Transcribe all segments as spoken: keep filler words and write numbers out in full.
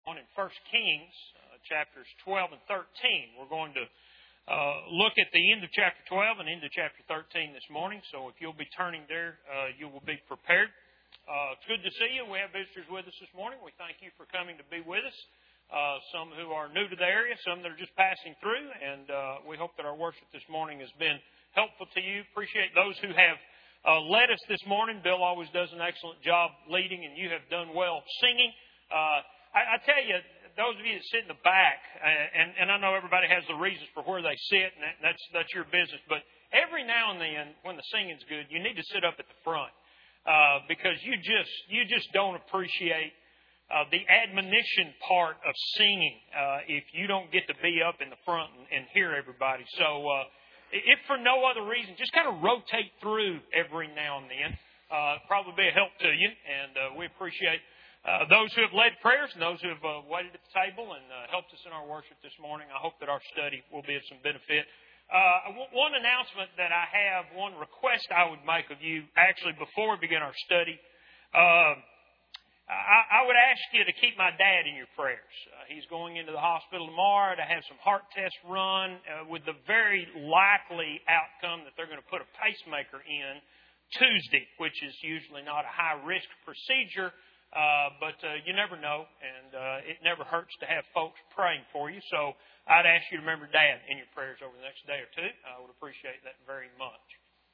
on in First Kings, uh, chapters twelve and thirteen. We're going to uh, look at the end of chapter twelve and into chapter thirteen this morning. So if you'll be turning there, uh, you will be prepared. Uh, it's good to see you. We have visitors with us this morning. We thank you for coming to be with us. Uh, some who are new to the area, some that are just passing through, and uh, we hope that our worship this morning has been helpful to you. Appreciate those who have uh, led us this morning. Bill always does an excellent job leading, and you have done well singing. Uh, I, I tell you, those of you that sit in the back, uh, and, and I know everybody has the reasons for where they sit, and that, that's that's your business, but every now and then, when the singing's good, you need to sit up at the front uh, because you just you just don't appreciate Uh, the admonition part of singing, uh, if you don't get to be up in the front and, and hear everybody. So, uh, if for no other reason, just kind of rotate through every now and then. Uh, probably be a help to you, and uh, we appreciate uh, those who have led prayers and those who have uh, waited at the table and uh, helped us in our worship this morning. I hope that our study will be of some benefit. Uh, one announcement that I have, one request I would make of you, actually before we begin our study. Uh, I, I would ask you to keep my dad in your prayers. Uh, he's going into the hospital tomorrow to have some heart tests run uh, with the very likely outcome that they're going to put a pacemaker in Tuesday, which is usually not a high-risk procedure, uh, but uh, you never know, and uh, it never hurts to have folks praying for you. So I'd ask you to remember Dad in your prayers over the next day or two. I would appreciate that very much.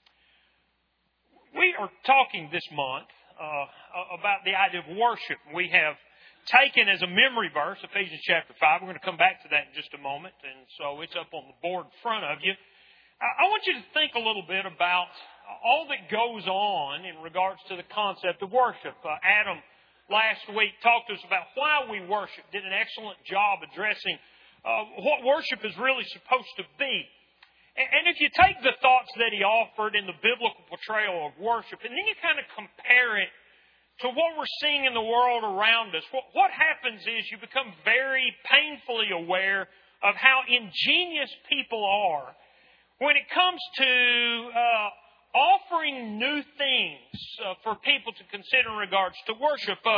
We are talking this month Uh, about the idea of worship. We have taken as a memory verse Ephesians chapter five. We're going to come back to that in just a moment, and so it's up on the board in front of you. I, I want you to think a little bit about all that goes on in regards to the concept of worship. Uh, Adam last week talked to us about why we worship, did an excellent job addressing uh, what worship is really supposed to be. And if you take the thoughts that he offered in the biblical portrayal of worship, and then you kind of compare it to what we're seeing in the world around us, what, what happens is you become very painfully aware of how ingenious people are when it comes to uh, offering new things uh, for people to consider in regards to worship. Uh,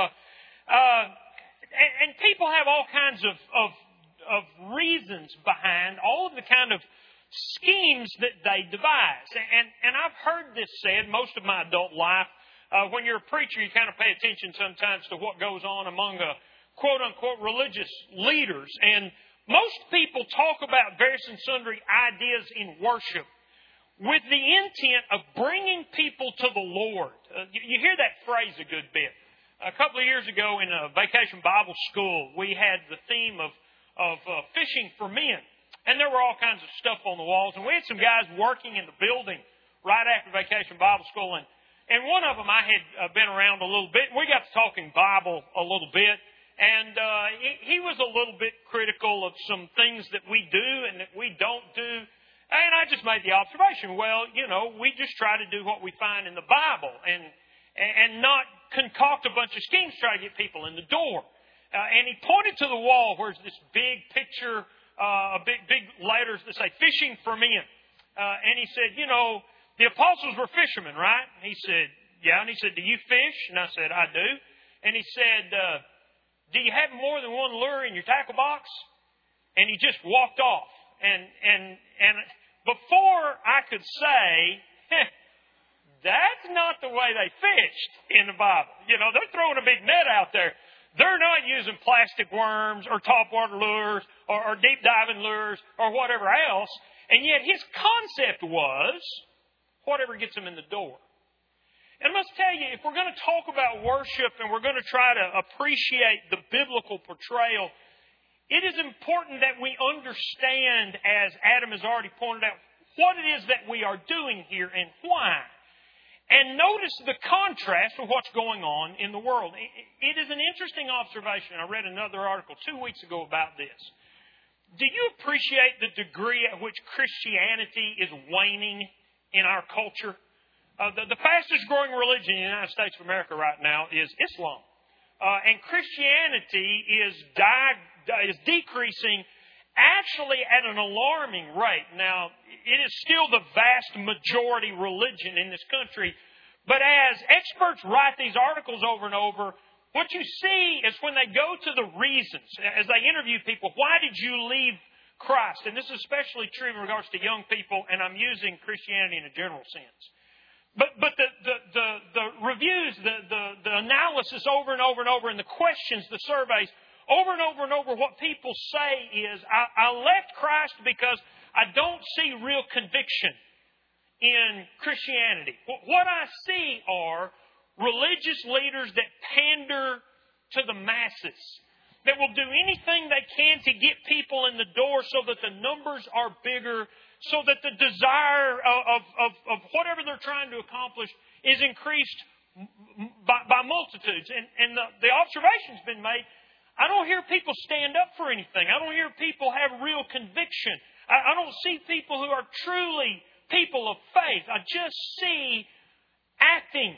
uh, and, and people have all kinds of, of, of reasons behind all of the kind of schemes that they devise. And, and I've heard this said most of my adult life. Uh, when you're a preacher, you kind of pay attention sometimes to what goes on among uh, quote-unquote religious leaders. And most people talk about various and sundry ideas in worship with the intent of bringing people to the Lord. Uh, you, you hear that phrase a good bit. A couple of years ago in a Vacation Bible School, we had the theme of, of uh, fishing for men. And there were all kinds of stuff on the walls. And we had some guys working in the building right after Vacation Bible School. And, and one of them I had uh, been around a little bit. And we got to talking Bible a little bit. And uh, he, he was a little bit critical of some things that we do and that we don't do. And I just made the observation, well, you know, we just try to do what we find in the Bible. And, and not concoct a bunch of schemes to try to get people in the door. Uh, and he pointed to the wall where's this big picture, Uh, big, big letters that say fishing for men. Uh, and he said, you know, the apostles were fishermen, right? And he said, yeah. And he said, do you fish? And I said, I do. And he said, uh, do you have more than one lure in your tackle box? And he just walked off. And, and, and before I could say, that's not the way they fished in the Bible. You know, they're throwing a big net out there. They're not using plastic worms or topwater lures or, or deep diving lures or whatever else. And yet his concept was whatever gets them in the door. And I must tell you, if we're going to talk about worship and we're going to try to appreciate the biblical portrayal, it is important that we understand, as Adam has already pointed out, what it is that we are doing here and why. And notice the contrast of what's going on in the world. It is an interesting observation. I read another article two weeks ago about this. Do you appreciate the degree at which Christianity is waning in our culture? Uh, the, the fastest growing religion in the United States of America right now is Islam. Uh, and Christianity is, di- is decreasing actually at an alarming rate. Now, it is still the vast majority religion in this country. But as experts write these articles over and over, What you see is when they go to the reasons, as they interview people, why did you leave Christ? And this is especially true in regards to young people, and I'm using Christianity in a general sense. But but the the the, the reviews, the, the the analysis over and over and over, and the questions, the surveys, over and over and over, what people say is, I, I left Christ because I don't see real conviction in Christianity. What I see are religious leaders that pander to the masses, that will do anything they can to get people in the door so that the numbers are bigger, so that the desire of, of, of whatever they're trying to accomplish is increased by, by multitudes. And, and the, the observation's been made, I don't hear people stand up for anything. I don't hear people have real conviction. I, I don't see people who are truly people of faith. I just see acting.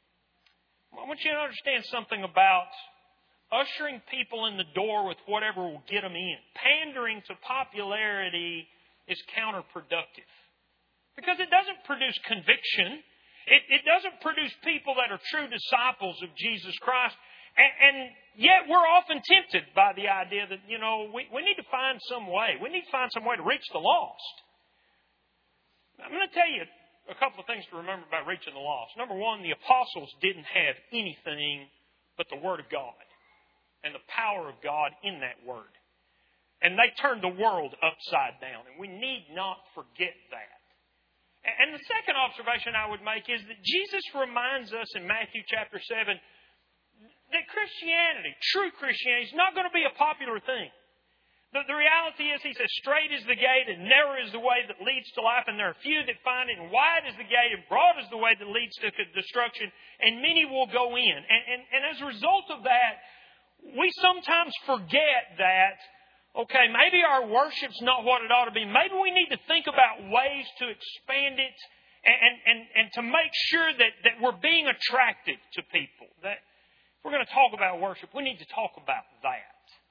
I want you to understand something about ushering people in the door with whatever will get them in. Pandering to popularity is counterproductive. Because it doesn't produce conviction. It, it doesn't produce people that are true disciples of Jesus Christ. And, and yet we're often tempted by the idea that, you know, we, we need to find some way. We need to find some way to reach the lost. I'm going to tell you a couple of things to remember about reaching the lost. Number one, the apostles didn't have anything but the Word of God and the power of God in that Word. And they turned the world upside down. And we need not forget that. And the second observation I would make is that Jesus reminds us in Matthew chapter seven that Christianity, true Christianity, is not going to be a popular thing. The, the reality is, he says, straight is the gate and narrow is the way that leads to life, and there are few that find it, and wide is the gate and broad is the way that leads to destruction, and many will go in. And, and, and as a result of that, we sometimes forget that, okay, maybe our worship's not what it ought to be. Maybe we need to think about ways to expand it and, and, and to make sure that, that we're being attractive to people. That if we're going to talk about worship, we need to talk about that.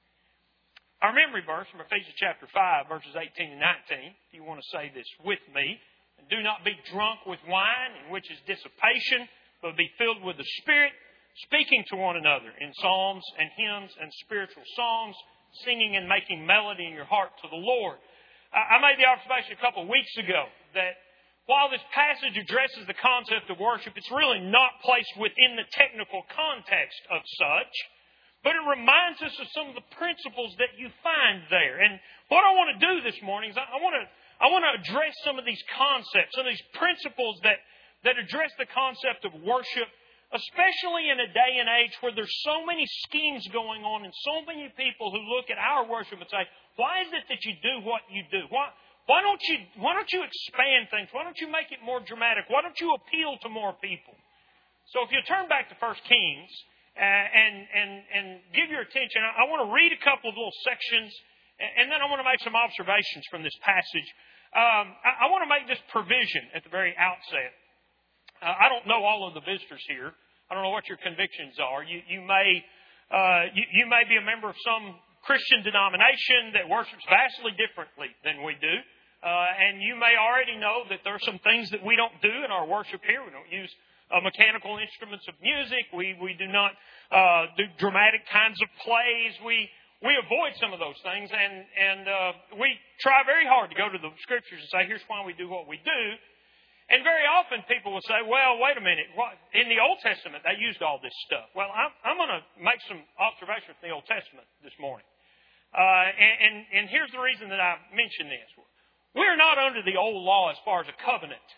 Our memory verse from Ephesians chapter five, verses eighteen and nineteen, if you want to say this with me, do not be drunk with wine, in which is dissipation, but be filled with the Spirit, speaking to one another in psalms and hymns and spiritual songs, singing and making melody in your heart to the Lord. I made the observation a couple of weeks ago that while this passage addresses the concept of worship, it's really not placed within the technical context of such. But it reminds us of some of the principles that you find there. And what I want to do this morning is I want to I want to address some of these concepts, some of these principles that, that address the concept of worship, especially in a day and age where there's so many schemes going on and so many people who look at our worship and say, why is it that you do what you do? Why, why don't you why don't you expand things? Why don't you make it more dramatic? Why don't you appeal to more people? So if you turn back to First Kings, Uh, and, and, and give your attention. I, I want to read a couple of little sections, and, and then I want to make some observations from this passage. Um, I, I want to make this provision at the very outset. Uh, I don't know all of the visitors here. I don't know what your convictions are. You, you may uh, you, you may be a member of some Christian denomination that worships vastly differently than we do. Uh, and you may already know that there are some things that we don't do in our worship here. We don't use Uh, mechanical instruments of music. We we do not uh, do dramatic kinds of plays. We we avoid some of those things, and and uh, we try very hard to go to the Scriptures and say, here's why we do what we do. And very often people will say, well, wait a minute. What, in the Old Testament, they used all this stuff. Well, I'm, I'm going to make some observations from the Old Testament this morning. Uh, and, and, and here's the reason that I mention this. We're not under the old law as far as a covenant.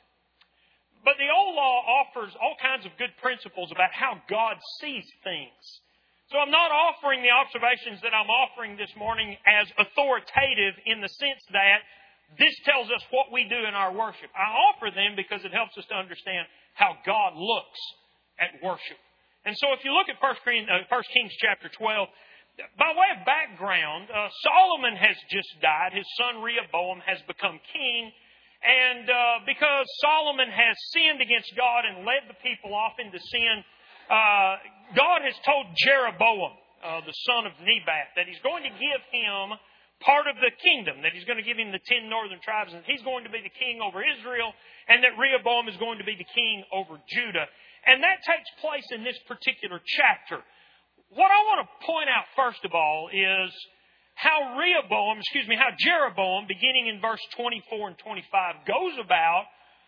But the old law offers all kinds of good principles about how God sees things. So I'm not offering the observations that I'm offering this morning as authoritative in the sense that this tells us what we do in our worship. I offer them because it helps us to understand how God looks at worship. And so if you look at First Kings chapter twelve, by way of background, uh, Solomon has just died. His son Rehoboam has become king. And uh, because Solomon has sinned against God and led the people off into sin, uh, God has told Jeroboam, uh, the son of Nebat, that He's going to give him part of the kingdom, that He's going to give him the ten northern tribes, and he's going to be the king over Israel, and that Rehoboam is going to be the king over Judah. And that takes place in this particular chapter. what I want to point out first of all is how Rehoboam, excuse me, how Jeroboam, beginning in verse twenty-four and twenty-five, goes about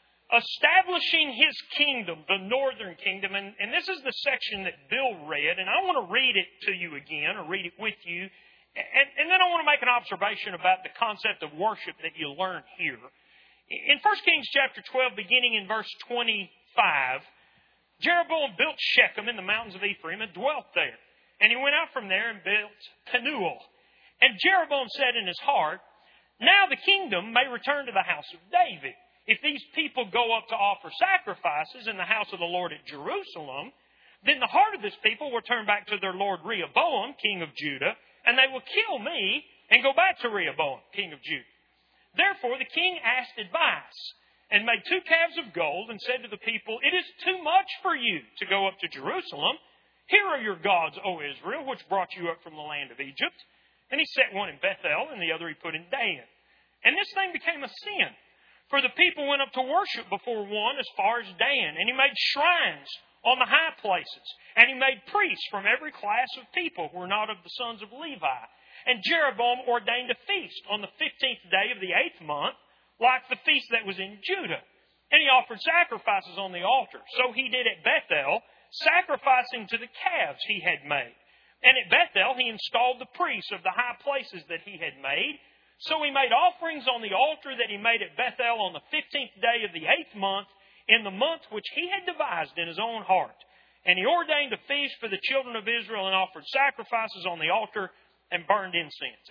establishing his kingdom, the northern kingdom. And, and this is the section that Bill read, and I want to read it to you again, or read it with you. And, and then I want to make an observation about the concept of worship that you learn here. In First Kings chapter twelve, beginning in verse twenty-five, Jeroboam built Shechem in the mountains of Ephraim and dwelt there. And he went out from there and built Penuel. And Jeroboam said in his heart, now the kingdom may return to the house of David. If these people go up to offer sacrifices in the house of the Lord at Jerusalem, then the heart of this people will turn back to their lord Rehoboam, king of Judah, and they will kill me and go back to Rehoboam, king of Judah. Therefore the king asked advice and made two calves of gold and said to the people, it is too much for you to go up to Jerusalem. Here are your gods, O Israel, which brought you up from the land of Egypt. And he set one in Bethel and the other he put in Dan. And this thing became a sin. For the people went up to worship before one as far as Dan. And he made shrines on the high places. And he made priests from every class of people who were not of the sons of Levi. And Jeroboam ordained a feast on the fifteenth day of the eighth month, like the feast that was in Judah. And he offered sacrifices on the altar. So he did at Bethel, sacrificing to the calves he had made. And at Bethel he installed the priests of the high places that he had made. So he made offerings on the altar that he made at Bethel on the fifteenth day of the eighth month, in the month which he had devised in his own heart. And he ordained a feast for the children of Israel and offered sacrifices on the altar and burned incense.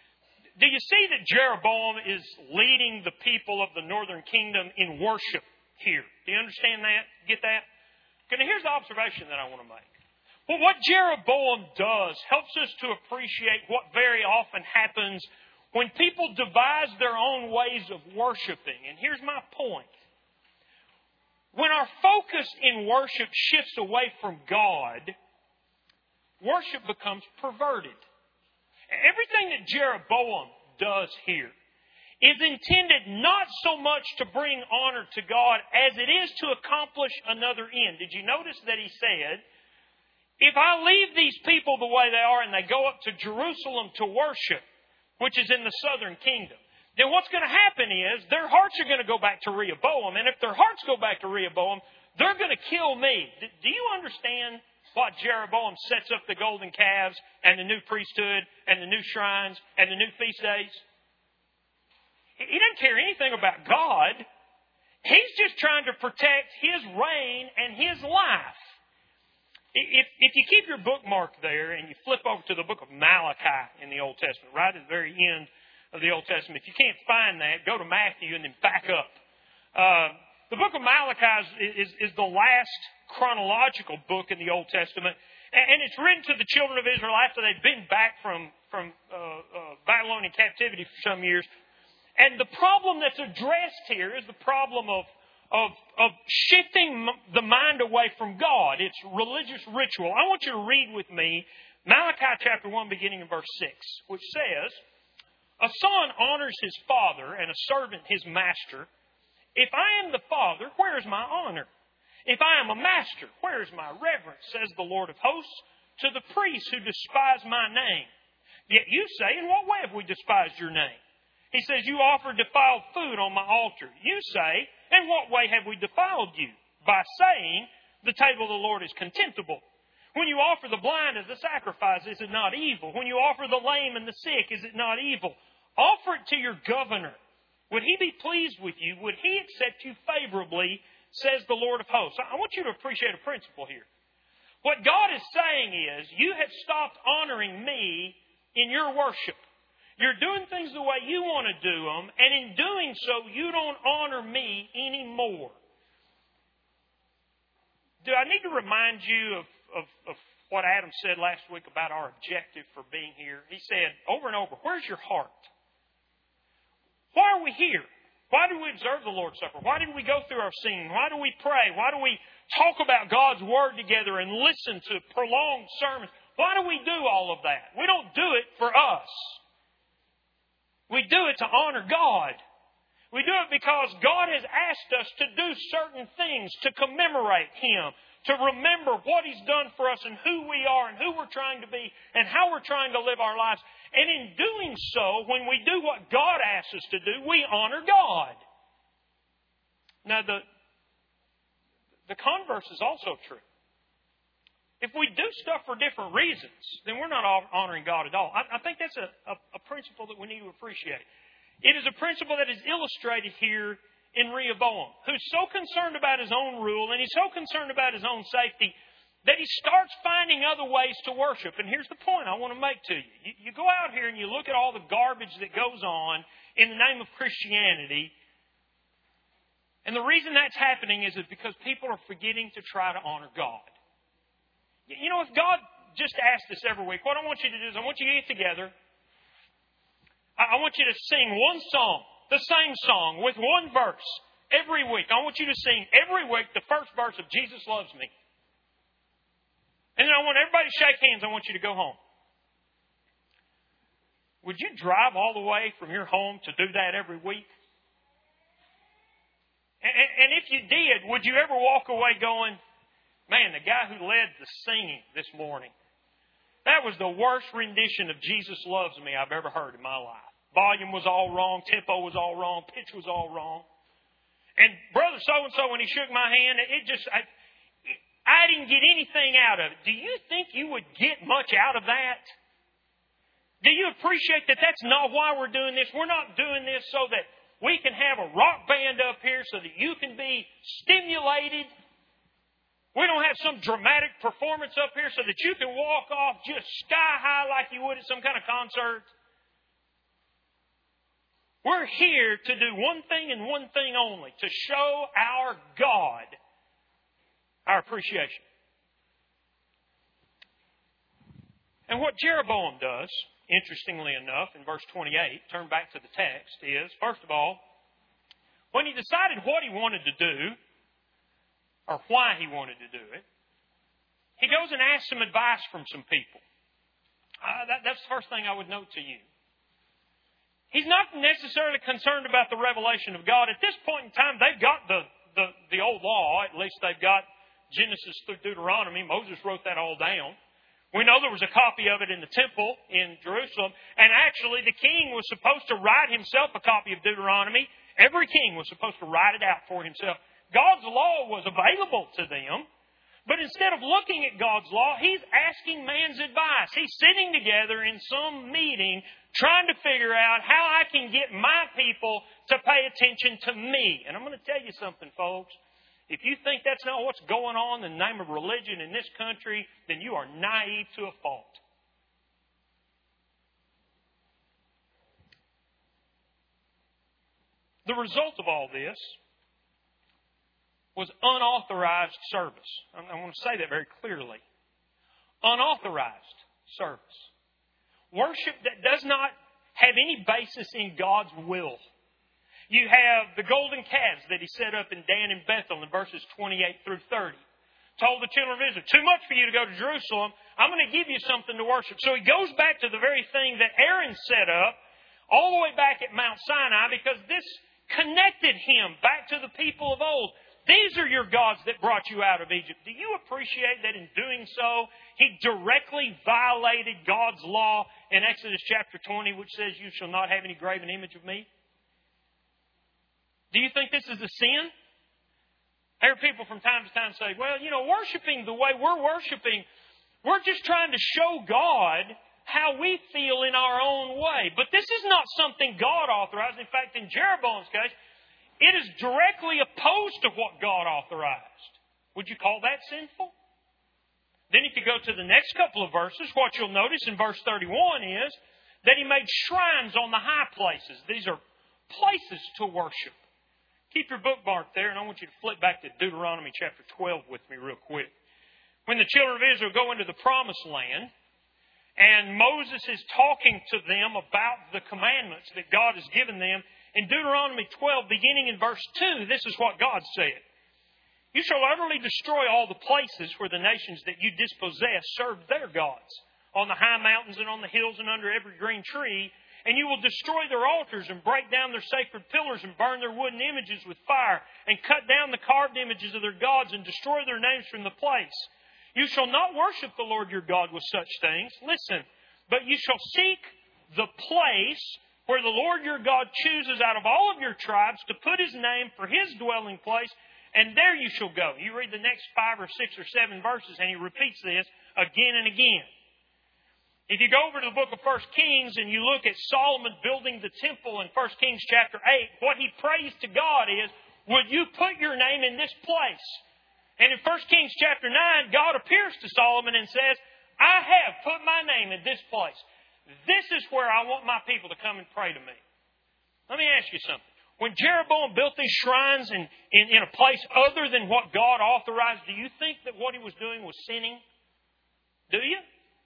Do you see that Jeroboam is leading the people of the northern kingdom in worship here? Do you understand that? Get that? Okay, now here's the observation that I want to make. Well, what Jeroboam does helps us to appreciate what very often happens when people devise their own ways of worshiping. And here's my point. When our focus in worship shifts away from God, worship becomes perverted. Everything that Jeroboam does here is intended not so much to bring honor to God as it is to accomplish another end. Did you notice that he said, if I leave these people the way they are and they go up to Jerusalem to worship, which is in the southern kingdom, then what's going to happen is their hearts are going to go back to Rehoboam. And if their hearts go back to Rehoboam, they're going to kill me. Do you understand what Jeroboam sets up the golden calves and the new priesthood and the new shrines and the new feast days? He doesn't care anything about God. He's just trying to protect his reign and his life. If, if you keep your bookmark there and you flip over to the book of Malachi in the Old Testament, right at the very end of the Old Testament, if you can't find that, go to Matthew and then back up. Uh, the book of Malachi is, is, is the last chronological book in the Old Testament, and, and it's written to the children of Israel after they've been back from, from uh, uh, Babylonian captivity for some years. And the problem that's addressed here is the problem of Of, of shifting the mind away from God. It's religious ritual. I want you to read with me Malachi chapter one beginning in verse six, which says, a son honors his father and a servant his master. If I am the father, where is my honor? If I am a master, where is my reverence? Says the Lord of hosts to the priests who despise my name. Yet you say, in what way have we despised your name? He says, you offer defiled food on my altar. You say, in what way have we defiled you? By saying, the table of the Lord is contemptible. When you offer the blind as a sacrifice, is it not evil? When you offer the lame and the sick, is it not evil? Offer it to your governor. Would he be pleased with you? Would he accept you favorably? Says the Lord of hosts. I want you to appreciate a principle here. What God is saying is, you have stopped honoring me in your worship. You're doing things the way you want to do them, and in doing so, you don't honor me anymore. Do I need to remind you of, of, of what Adam said last week about our objective for being here? He said over and over, where's your heart? Why are we here? Why do we observe the Lord's Supper? Why did we go through our singing? Why do we pray? Why do we talk about God's Word together and listen to prolonged sermons? Why do we do all of that? We don't do it for us. We do it to honor God. We do it because God has asked us to do certain things to commemorate Him, to remember what He's done for us and who we are and who we're trying to be and how we're trying to live our lives. And in doing so, when we do what God asks us to do, we honor God. Now, the, the converse is also true. If we do stuff for different reasons, then we're not honoring God at all. I, I think that's a, a, a principle that we need to appreciate. It is a principle that is illustrated here in Rehoboam, who's so concerned about his own rule and he's so concerned about his own safety that he starts finding other ways to worship. And here's the point I want to make to you. You, you go out here and you look at all the garbage that goes on in the name of Christianity. And the reason that's happening is because people are forgetting to try to honor God. You know, if God just asked us every week, what I want you to do is I want you to get together. I want you to sing one song, the same song, with one verse every week. I want you to sing every week the first verse of Jesus Loves Me. And then I want everybody to shake hands. I want you to go home. Would you drive all the way from your home to do that every week? And if you did, would you ever walk away going, man, the guy who led the singing this morning, that was the worst rendition of Jesus Loves Me I've ever heard in my life. Volume was all wrong, tempo was all wrong, pitch was all wrong. And Brother So-and-so, when he shook my hand, it just, I, I didn't get anything out of it. Do you think you would get much out of that? Do you appreciate that that's not why we're doing this? We're not doing this so that we can have a rock band up here so that you can be stimulated. We don't have some dramatic performance up here so that you can walk off just sky high like you would at some kind of concert. We're here to do one thing and one thing only, to show our God our appreciation. And what Jeroboam does, interestingly enough, in verse twenty-eight, turn back to the text, is, first of all, when he decided what he wanted to do, or why he wanted to do it, he goes and asks some advice from some people. Uh, that, that's the first thing I would note to you. He's not necessarily concerned about the revelation of God. At this point in time, they've got the, the, the old law. At least they've got Genesis through Deuteronomy. Moses wrote that all down. We know there was a copy of it in the temple in Jerusalem. And actually, the king was supposed to write himself a copy of Deuteronomy. Every king was supposed to write it out for himself. God's law was available to them, but instead of looking at God's law, He's asking man's advice. He's sitting together in some meeting trying to figure out how I can get my people to pay attention to me. And I'm going to tell you something, folks. If you think that's not what's going on in the name of religion in this country, then you are naive to a fault. The result of all this was unauthorized service. I want to say that very clearly. Unauthorized service. Worship that does not have any basis in God's will. You have the golden calves that He set up in Dan and Bethel in verses twenty-eight through thirty. Told the children of Israel, too much for you to go to Jerusalem. I'm going to give you something to worship. So He goes back to the very thing that Aaron set up all the way back at Mount Sinai, because this connected him back to the people of old. These are your gods that brought you out of Egypt. Do you appreciate that in doing so, he directly violated God's law in Exodus chapter twenty, which says, you shall not have any graven image of me? Do you think this is a sin? I hear people from time to time say, well, you know, worshiping the way we're worshiping, we're just trying to show God how we feel in our own way. But this is not something God authorized. In fact, in Jeroboam's case, it is directly opposed to what God authorized. Would you call that sinful? Then if you go to the next couple of verses, what you'll notice in verse thirty-one is that he made shrines on the high places. These are places to worship. Keep your bookmark there, and I want you to flip back to Deuteronomy chapter twelve with me real quick. When the children of Israel go into the promised land, and Moses is talking to them about the commandments that God has given them, in Deuteronomy twelve, beginning in verse two, this is what God said. You shall utterly destroy all the places where the nations that you dispossess served their gods, on the high mountains and on the hills and under every green tree, And you will destroy their altars and break down their sacred pillars and burn their wooden images with fire and cut down the carved images of their gods and destroy their names from the place. You shall not worship the Lord your God with such things. Listen, but you shall seek the place where the Lord your God chooses out of all of your tribes to put His name for His dwelling place, and there you shall go. You read the next five or six or seven verses, and He repeats this again and again. If you go over to the book of First Kings and you look at Solomon building the temple in First Kings chapter eight, what he prays to God is, would you put your name in this place? And in First Kings chapter nine, God appears to Solomon and says, I have put my name in this place. This is where I want my people to come and pray to me. Let me ask you something. When Jeroboam built these shrines in, in, in a place other than what God authorized, do you think that what he was doing was sinning? Do you?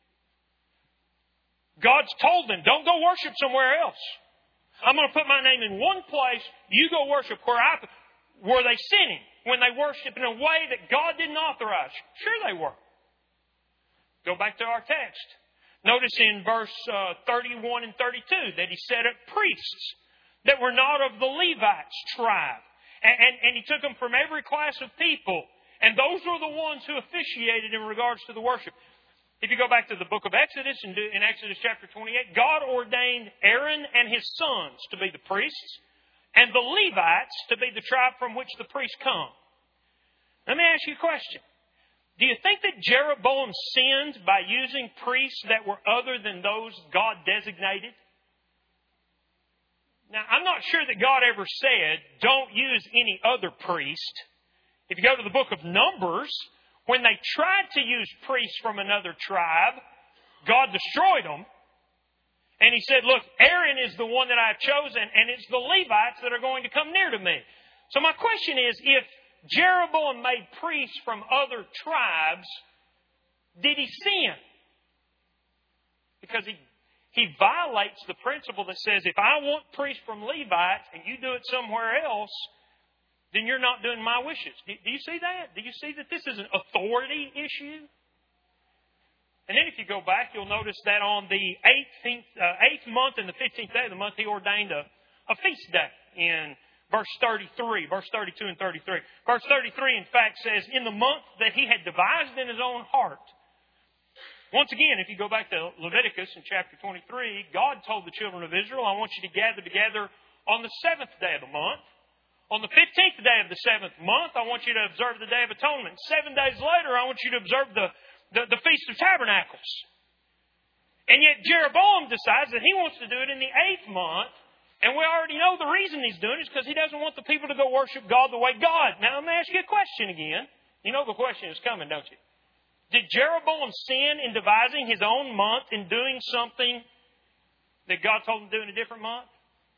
God's told them, don't go worship somewhere else. I'm going to put my name in one place. You go worship where I... Were they sinning when they worshiped in a way that God didn't authorize? Sure they were. Go back to our text. Notice in verse uh, thirty-one and thirty-two that He set up priests that were not of the Levites tribe. And, and, and He took them from every class of people. And those were the ones who officiated in regards to the worship. If you go back to the book of Exodus, and in Exodus chapter twenty-eight, God ordained Aaron and his sons to be the priests, and the Levites to be the tribe from which the priests come. Let me ask you a question. Do you think that Jeroboam sinned by using priests that were other than those God designated? Now, I'm not sure that God ever said, don't use any other priest. If you go to the book of Numbers, when they tried to use priests from another tribe, God destroyed them. And He said, look, Aaron is the one that I've chosen, and it's the Levites that are going to come near to me. So my question is, if Jeroboam made priests from other tribes, did he sin? Because he, he violates the principle that says, if I want priests from Levites and you do it somewhere else, then you're not doing my wishes. Do, do you see that? Do you see that this is an authority issue? And then if you go back, you'll notice that on the eighteenth, uh, eighth month and the fifteenth day of the month, He ordained a, a feast day in verse thirty-three, verse thirty-two and thirty-three. Verse thirty-three, in fact, says, in the month that He had devised in His own heart. Once again, if you go back to Leviticus in chapter twenty-three, God told the children of Israel, I want you to gather together on the seventh day of the month. On the fifteenth day of the seventh month, I want you to observe the Day of Atonement. Seven days later, I want you to observe the, the, the Feast of Tabernacles. And yet Jeroboam decides that he wants to do it in the eighth month. And we already know the reason he's doing it is because he doesn't want the people to go worship God the way God. Now, let me ask you a question again. You know the question is coming, don't you? Did Jeroboam sin in devising his own month in doing something that God told him to do in a different month?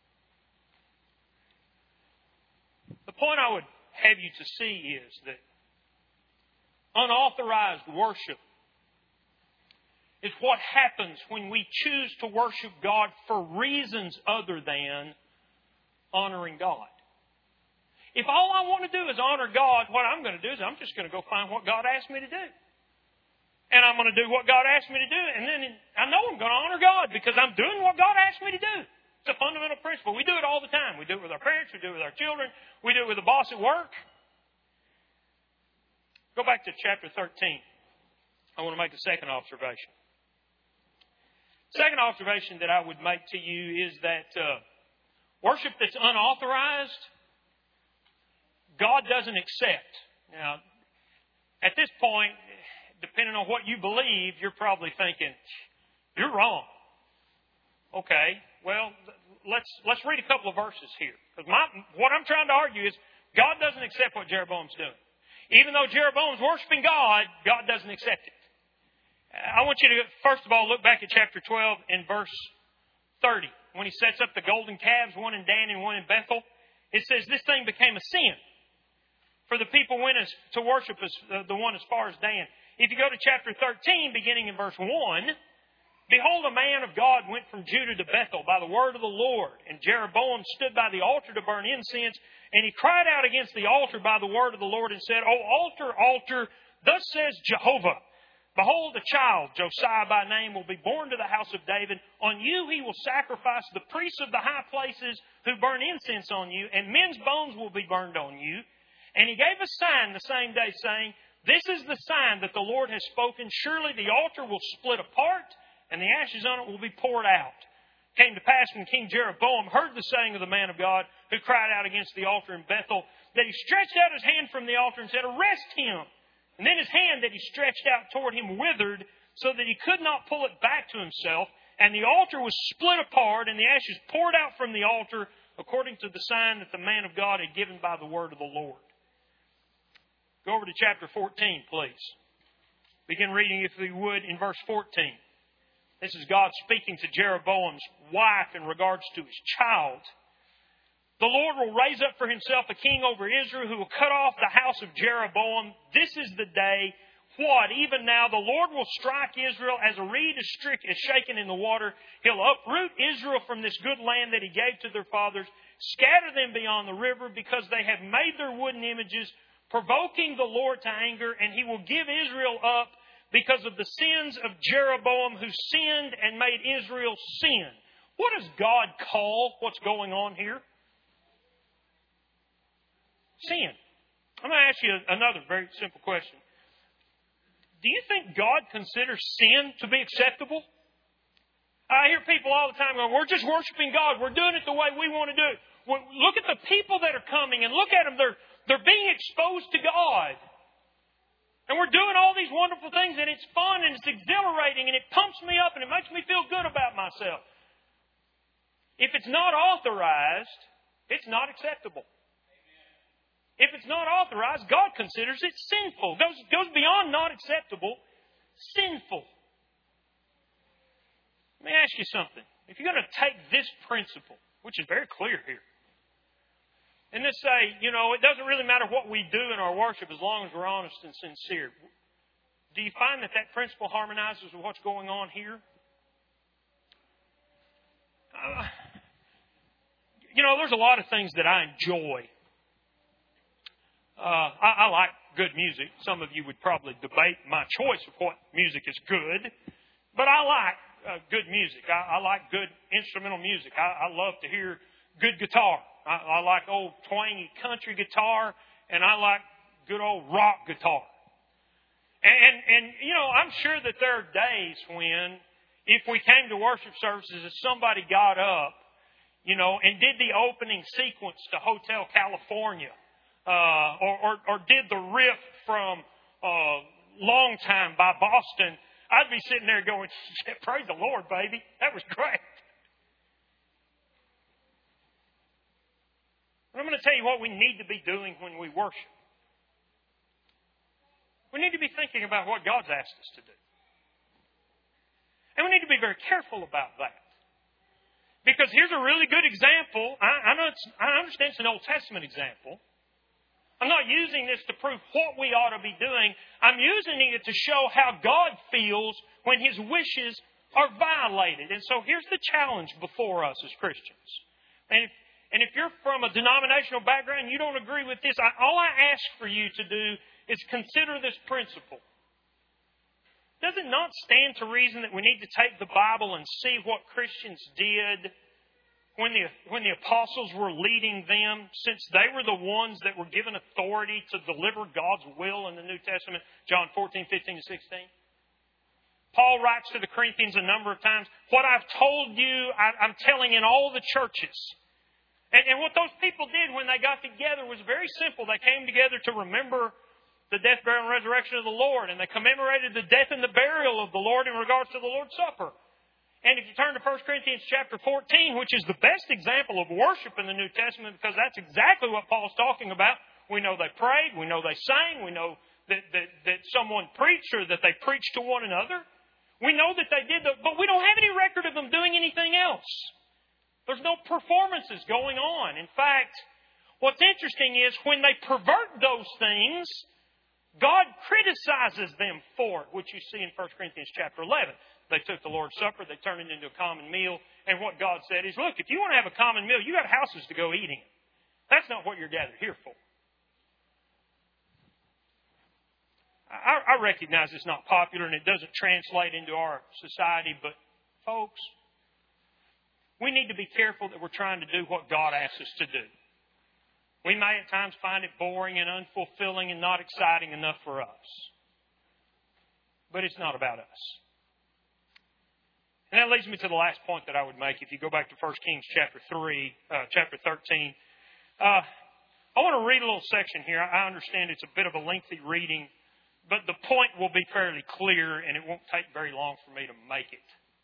The point I would have you to see is that unauthorized worship is what happens when we choose to worship God for reasons other than honoring God. If all I want to do is honor God, what I'm going to do is I'm just going to go find what God asked me to do. And I'm going to do what God asked me to do. And then I know I'm going to honor God because I'm doing what God asked me to do. It's a fundamental principle. We do it all the time. We do it with our parents. We do it with our children. We do it with the boss at work. Go back to chapter thirteen. I want to make a second observation. Second observation that I would make to you is that uh, worship that's unauthorized, God doesn't accept. Now, at this point, depending on what you believe, you're probably thinking, you're wrong. Okay, well, let's let's read a couple of verses here. Because my, what I'm trying to argue is God doesn't accept what Jeroboam's doing. Even though Jeroboam's worshiping God, God doesn't accept it. I want you to, first of all, look back at chapter twelve and verse thirty. When he sets up the golden calves, one in Dan and one in Bethel, it says, this thing became a sin. For the people went as, to worship as, uh, the one as far as Dan. If you go to chapter thirteen, beginning in verse one, behold, a man of God went from Judah to Bethel by the word of the Lord. And Jeroboam stood by the altar to burn incense. And he cried out against the altar by the word of the Lord and said, O altar, altar, thus says Jehovah, Behold, a child, Josiah by name, will be born to the house of David. On you he will sacrifice the priests of the high places who burn incense on you, and men's bones will be burned on you. And he gave a sign the same day, saying, This is the sign that the Lord has spoken. Surely the altar will split apart, and the ashes on it will be poured out. It came to pass when King Jeroboam heard the saying of the man of God, who cried out against the altar in Bethel, that he stretched out his hand from the altar and said, Arrest him! And then his hand that he stretched out toward him withered, so that he could not pull it back to himself. And the altar was split apart, and the ashes poured out from the altar, according to the sign that the man of God had given by the word of the Lord. Go over to chapter fourteen, please. Begin reading, if we would, in verse fourteen. This is God speaking to Jeroboam's wife in regards to his child. The Lord will raise up for himself a king over Israel who will cut off the house of Jeroboam. This is the day. What? Even now the Lord will strike Israel as a reed is, strict, is shaken in the water. He'll uproot Israel from this good land that he gave to their fathers, scatter them beyond the river, because they have made their wooden images, provoking the Lord to anger, and he will give Israel up because of the sins of Jeroboam, who sinned and made Israel sin. What does God call what's going on here? Sin. I'm going to ask you another very simple question. Do you think God considers sin to be acceptable? I hear people all the time going, we're just worshiping God. We're doing it the way we want to do it. Well, look at the people that are coming and look at them. They're, they're being exposed to God. And we're doing all these wonderful things, and it's fun and it's exhilarating and it pumps me up and it makes me feel good about myself. If it's not authorized, it's not acceptable. If it's not authorized, God considers it sinful. Goes, goes beyond not acceptable, sinful. Let me ask you something. If you're going to take this principle, which is very clear here, and just say, you know, it doesn't really matter what we do in our worship as long as we're honest and sincere. Do you find that that principle harmonizes with what's going on here? Uh, you know, there's a lot of things that I enjoy. Uh, I, I like good music. Some of you would probably debate my choice of what music is good. But I like uh, good music. I, I like good instrumental music. I, I love to hear good guitar. I, I like old twangy country guitar. And I like good old rock guitar. And, and, and, you know, I'm sure that there are days when, if we came to worship services, if somebody got up, you know, and did the opening sequence to Hotel California, Uh, or, or, or did the riff from uh, Long Time by Boston, I'd be sitting there going, praise the Lord, baby. That was great. I'm going to tell you what we need to be doing when we worship. We need to be thinking about what God's asked us to do. And we need to be very careful about that. Because here's a really good example. I, I, know it's, I understand it's an Old Testament example. I'm not using this to prove what we ought to be doing. I'm using it to show how God feels when His wishes are violated. And so here's the challenge before us as Christians. And if, and if you're from a denominational background and you don't agree with this, I, all I ask for you to do is consider this principle. Does it not stand to reason that we need to take the Bible and see what Christians did When the, when the apostles were leading them, since they were the ones that were given authority to deliver God's will in the New Testament, John fourteen, fifteen, and sixteen. Paul writes to the Corinthians a number of times, what I've told you, I, I'm telling in all the churches. And, and what those people did when they got together was very simple. They came together to remember the death, burial, and resurrection of the Lord. And they commemorated the death and the burial of the Lord in regards to the Lord's Supper. And if you turn to First Corinthians chapter fourteen, which is the best example of worship in the New Testament, because that's exactly what Paul's talking about. We know they prayed. We know they sang. We know that, that, that someone preached or that they preached to one another. We know that they did, the, but we don't have any record of them doing anything else. There's no performances going on. In fact, what's interesting is when they pervert those things, God criticizes them for it, which you see in First Corinthians chapter eleven. They took the Lord's Supper, they turned it into a common meal, and what God said is, look, if you want to have a common meal, you got houses to go eat in. That's not what you're gathered here for. I, I recognize it's not popular and it doesn't translate into our society, but folks, we need to be careful that we're trying to do what God asks us to do. We may at times find it boring and unfulfilling and not exciting enough for us. But it's not about us. And that leads me to the last point that I would make. If you go back to First Kings chapter three, uh, chapter thirteen, uh, I want to read a little section here. I understand it's a bit of a lengthy reading, but the point will be fairly clear, and it won't take very long for me to make it.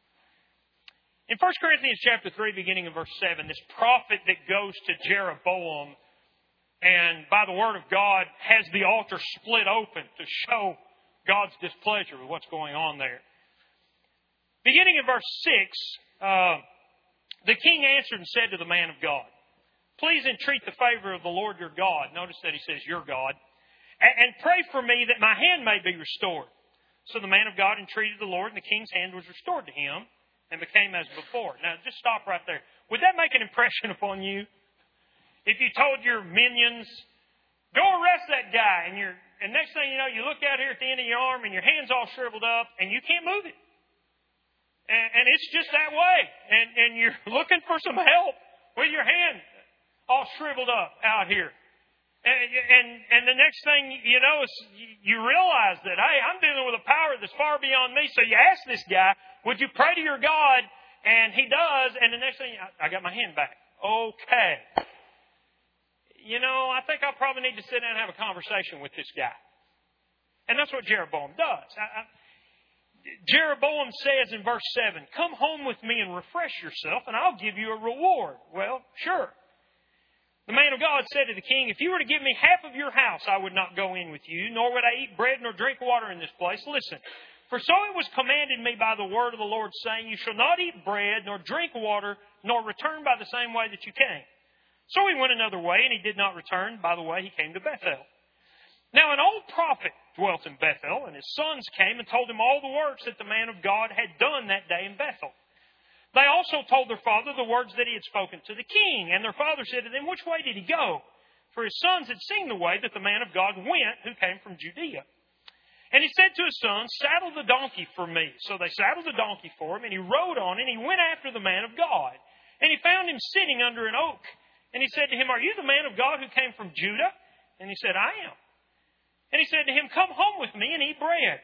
In First Corinthians chapter three, beginning in verse seven, this prophet that goes to Jeroboam and by the word of God has the altar split open to show God's displeasure with what's going on there. Beginning in verse six, uh, the king answered and said to the man of God, "Please entreat the favor of the Lord your God." Notice that he says, "Your God. And pray for me that my hand may be restored." So the man of God entreated the Lord, and the king's hand was restored to him and became as before. Now, just stop right there. Would that make an impression upon you? If you told your minions, "Go arrest that guy," and you're, and next thing you know, you look out here at the end of your arm and your hand's all shriveled up and you can't move it. And, and it's just that way. And, and you're looking for some help with your hand all shriveled up out here. And, and, and the next thing you know is you realize that, hey, I'm dealing with a power that's far beyond me. So you ask this guy, "Would you pray to your God?" And he does. And the next thing, I got my hand back. Okay. You know, I think I probably need to sit down and have a conversation with this guy. And that's what Jeroboam does. I, I, Jeroboam says in verse seven, "Come home with me and refresh yourself, and I'll give you a reward." Well, sure. The man of God said to the king, "If you were to give me half of your house, I would not go in with you, nor would I eat bread nor drink water in this place. Listen, for so it was commanded me by the word of the Lord, saying, you shall not eat bread nor drink water, nor return by the same way that you came." So he went another way, and he did not return by the way he came to Bethel. Now an old prophet dwelt in Bethel, and his sons came and told him all the works that the man of God had done that day in Bethel. They also told their father the words that he had spoken to the king. And their father said to them, "Which way did he go?" For his sons had seen the way that the man of God went, who came from Judea. And he said to his sons, "Saddle the donkey for me." So they saddled the donkey for him, and he rode on, and he went after the man of God. And he found him sitting under an oak. And he said to him, "Are you the man of God who came from Judah?" And he said, "I am." And he said to him, "Come home with me and eat bread."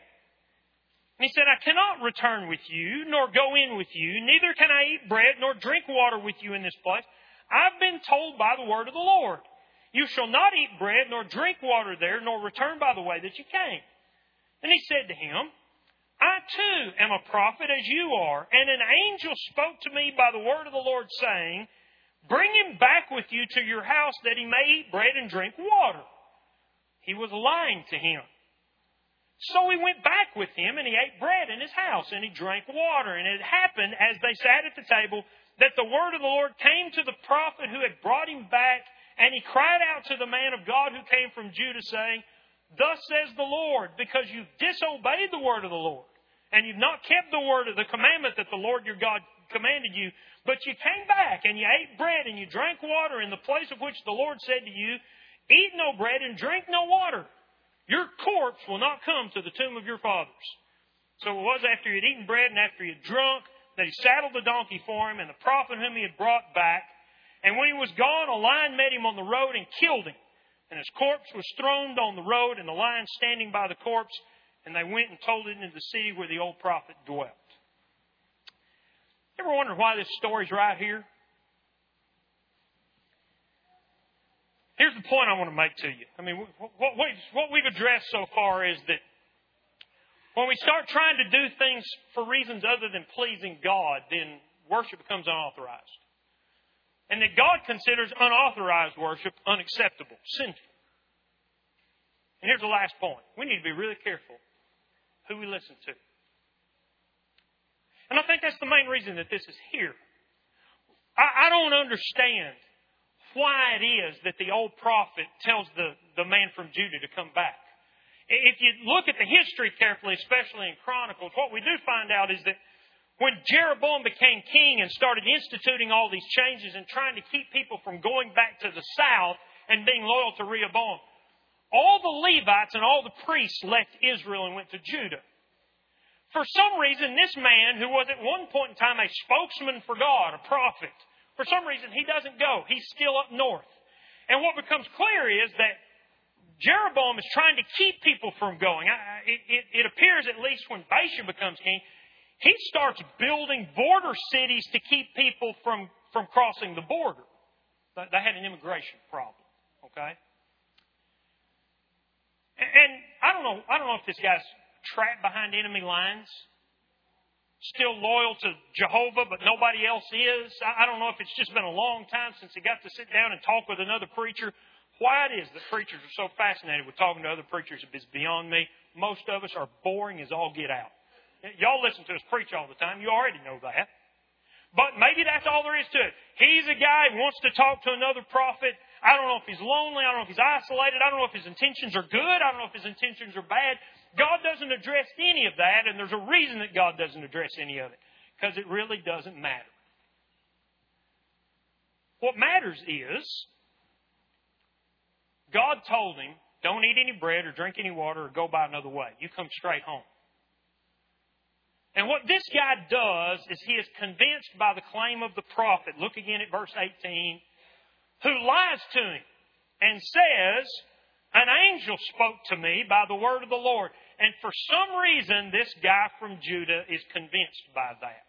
And he said, "I cannot return with you, nor go in with you, neither can I eat bread nor drink water with you in this place. I've been told by the word of the Lord, you shall not eat bread nor drink water there, nor return by the way that you came." And he said to him, "I too am a prophet as you are, and an angel spoke to me by the word of the Lord, saying, bring him back with you to your house that he may eat bread and drink water." He was lying to him. So he went back with him, and he ate bread in his house, and he drank water. And it happened, as they sat at the table, that the word of the Lord came to the prophet who had brought him back, and he cried out to the man of God who came from Judah, saying, "Thus says the Lord, because you've disobeyed the word of the Lord, and you've not kept the word of the commandment that the Lord your God commanded you, but you came back, and you ate bread, and you drank water in the place of which the Lord said to you, eat no bread and drink no water. Your corpse will not come to the tomb of your fathers." So it was after he had eaten bread and after he had drunk that he saddled the donkey for him and the prophet whom he had brought back. And when he was gone, a lion met him on the road and killed him. And his corpse was thrown on the road, and the lion standing by the corpse. And they went and told it in the city where the old prophet dwelt. You ever wonder why this story's right here? Here's the point I want to make to you. I mean, what, we, what we've addressed so far is that when we start trying to do things for reasons other than pleasing God, then worship becomes unauthorized. And that God considers unauthorized worship unacceptable, sinful. And here's the last point. We need to be really careful who we listen to. And I think that's the main reason that this is here. I, I don't understand why it is that the old prophet tells the, the man from Judah to come back. If you look at the history carefully, especially in Chronicles, what we do find out is that when Jeroboam became king and started instituting all these changes and trying to keep people from going back to the south and being loyal to Rehoboam, all the Levites and all the priests left Israel and went to Judah. For some reason, this man, who was at one point in time a spokesman for God, a prophet, for some reason he doesn't go. He's still up north. And what becomes clear is that Jeroboam is trying to keep people from going. It, it, it appears, at least when Baasha becomes king, he starts building border cities to keep people from, from crossing the border. They had an immigration problem. Okay? And, and I don't know, I don't know if this guy's trapped behind enemy lines, still loyal to Jehovah, but nobody else is. I don't know if it's just been a long time since he got to sit down and talk with another preacher. Why it is that preachers are so fascinated with talking to other preachers is beyond me. Most of us are boring as all get out. Y'all listen to us preach all the time. You already know that. But maybe that's all there is to it. He's a guy who wants to talk to another prophet. I don't know if he's lonely. I don't know if he's isolated. I don't know if his intentions are good. I don't know if his intentions are bad. God doesn't address any of that, and there's a reason that God doesn't address any of it. Because it really doesn't matter. What matters is, God told him, don't eat any bread or drink any water or go by another way. You come straight home. And what this guy does is he is convinced by the claim of the prophet. Look again at verse eighteen. Who lies to him and says, an angel spoke to me by the word of the Lord. And for some reason, this guy from Judah is convinced by that.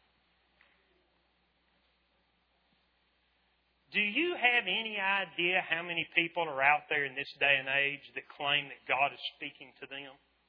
Do you have any idea how many people are out there in this day and age that claim that God is speaking to them?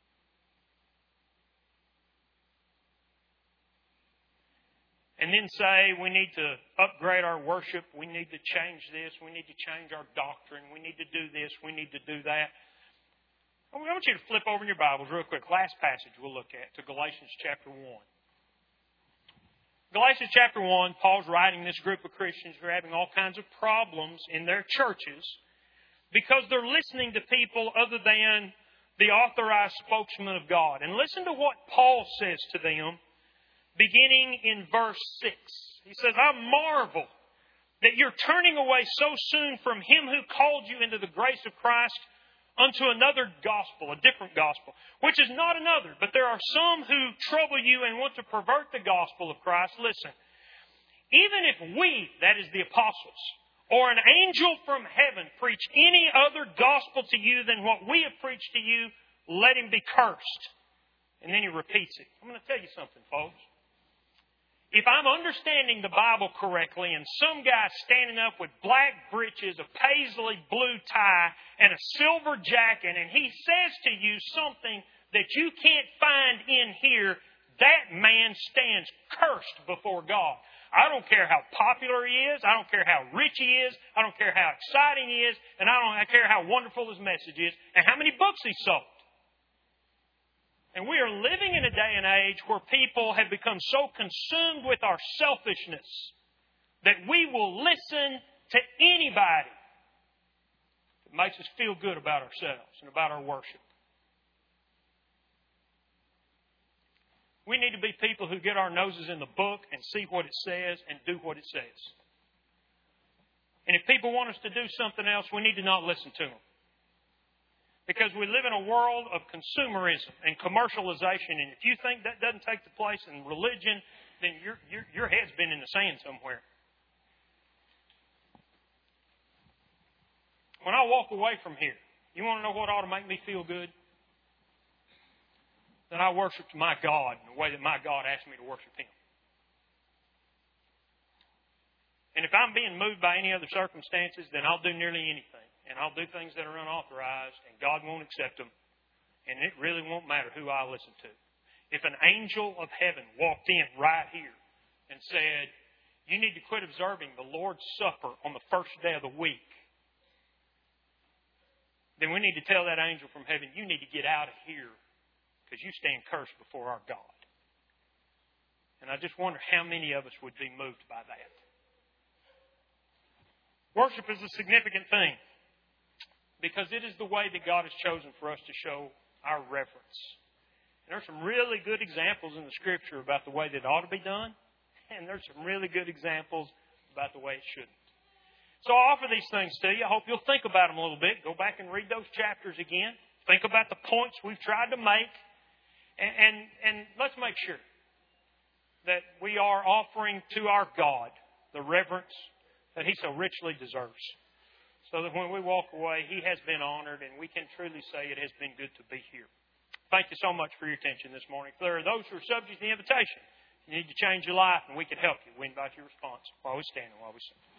And then say, we need to upgrade our worship, we need to change this, we need to change our doctrine, we need to do this, we need to do that. I want you to flip over in your Bibles real quick. Last passage we'll look at, to Galatians chapter one. Galatians chapter one, Paul's writing this group of Christians who are having all kinds of problems in their churches because they're listening to people other than the authorized spokesman of God. And listen to what Paul says to them, beginning in verse six. He says, I marvel that you're turning away so soon from Him who called you into the grace of Christ unto another gospel, a different gospel, which is not another. But there are some who trouble you and want to pervert the gospel of Christ. Listen, even if we, that is the apostles, or an angel from heaven preach any other gospel to you than what we have preached to you, let him be cursed. And then he repeats it. I'm going to tell you something, folks. If I'm understanding the Bible correctly and some guy standing up with black breeches, a paisley blue tie, and a silver jacket, and he says to you something that you can't find in here, that man stands cursed before God. I don't care how popular he is. I don't care how rich he is. I don't care how exciting he is. And I don't care how wonderful his message is and how many books he sold. And we are living in a day and age where people have become so consumed with our selfishness that we will listen to anybody that makes us feel good about ourselves and about our worship. We need to be people who get our noses in the book and see what it says and do what it says. And if people want us to do something else, we need to not listen to them. Because we live in a world of consumerism and commercialization. And if you think that doesn't take the place in religion, then your, your, your head's been in the sand somewhere. When I walk away from here, you want to know what ought to make me feel good? That I worship my God in the way that my God asked me to worship Him. And if I'm being moved by any other circumstances, then I'll do nearly anything. And I'll do things that are unauthorized, and God won't accept them. And it really won't matter who I listen to. If an angel of heaven walked in right here and said, you need to quit observing the Lord's Supper on the first day of the week, then we need to tell that angel from heaven, you need to get out of here because you stand cursed before our God. And I just wonder how many of us would be moved by that. Worship is a significant thing. Because it is the way that God has chosen for us to show our reverence. And there's some really good examples in the Scripture about the way that it ought to be done. And there's some really good examples about the way it shouldn't. So I offer these things to you. I hope you'll think about them a little bit. Go back and read those chapters again. Think about the points we've tried to make. And, and, and let's make sure that we are offering to our God the reverence that He so richly deserves. So that when we walk away, He has been honored, and we can truly say it has been good to be here. Thank you so much for your attention this morning. If there are those who are subject to the invitation, you need to change your life, and we can help you. We invite your response while we stand and while we sing.